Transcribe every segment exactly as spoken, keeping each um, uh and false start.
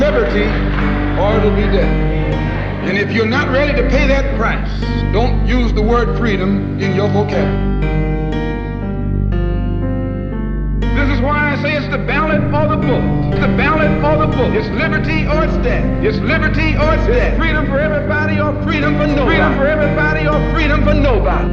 liberty or it'll be death. And if you're not ready to pay that price, don't use the word freedom in your vocabulary. This is why I say it's the ballot or the bullet. It's the ballot or the bullet. It's liberty or it's death. It's liberty or it's death. Freedom for everybody or freedom for nobody. Freedom for everybody or freedom for nobody.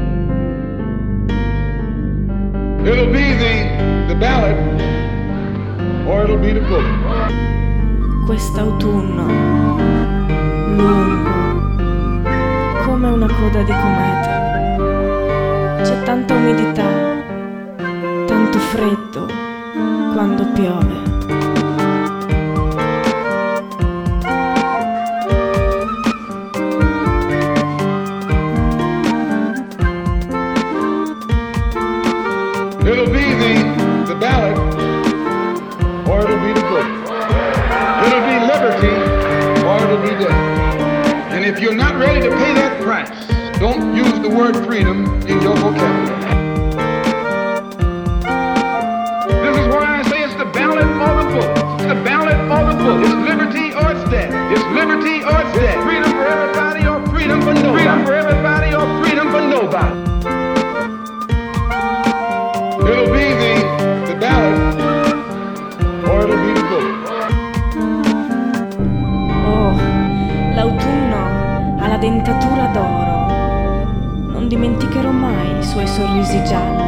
It'll be the, the ballot or it'll be the bullet. Quest'autunno, lungo, come una coda di cometa. C'è tanta umidità, tanto freddo quando piove. It'll be the, the ballot or it'll be the bullet. It'll be liberty or it'll be death. And if you're not ready to pay that price, don't use the word freedom in your vocabulary. This is why I say it's the ballot or the bullet. It's the ballot or the bullet. It's liberty or it's death. It's liberty or it's death. Freedom for everybody or freedom for nobody. Freedom for everybody or freedom for nobody. It'll be the, the ballot or it'll be the bullet. Oh, l'autunno ha la dentatura d'oro. Non dimenticherò mai i suoi sorrisi gialli.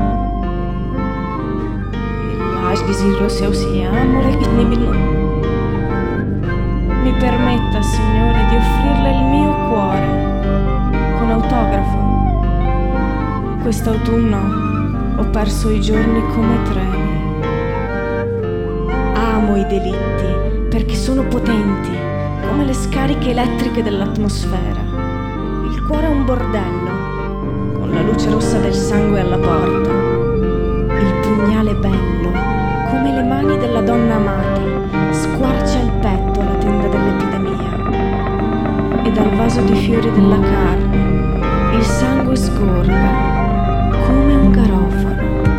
Mi permetta, Signore, di offrirle il mio cuore con autografo. Quest'autunno ho perso i giorni come treni. Amo i delitti perché sono potenti come le scariche elettriche dell'atmosfera. Il cuore è un bordello con la luce rossa del sangue alla porta. Il pugnale bello come le mani della donna amata squarcia il petto alla tenda dell'epidemia. E dal vaso di fiori della carne il sangue sgorga come un garofano.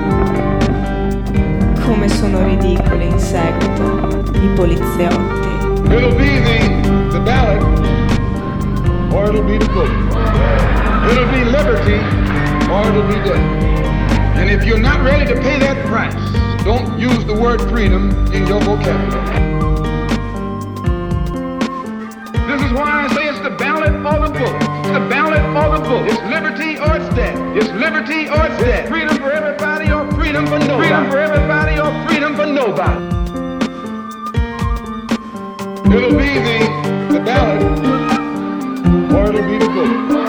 Come sono ridicoli in seguito i poliziotti. It'll be the, the ballot or it'll be the bullet. It'll be liberty or it'll be death. And if you're not ready to pay that price, don't use the word freedom in your vocabulary. This is why I say it's the ballot or the bullet. It's the ballot or the bullet. It's liberty or it's death. It's liberty or it's death. Freedom for everybody or freedom for nobody. Freedom for everybody or freedom for nobody. It'll be the, the ballot or it'll be the bullet.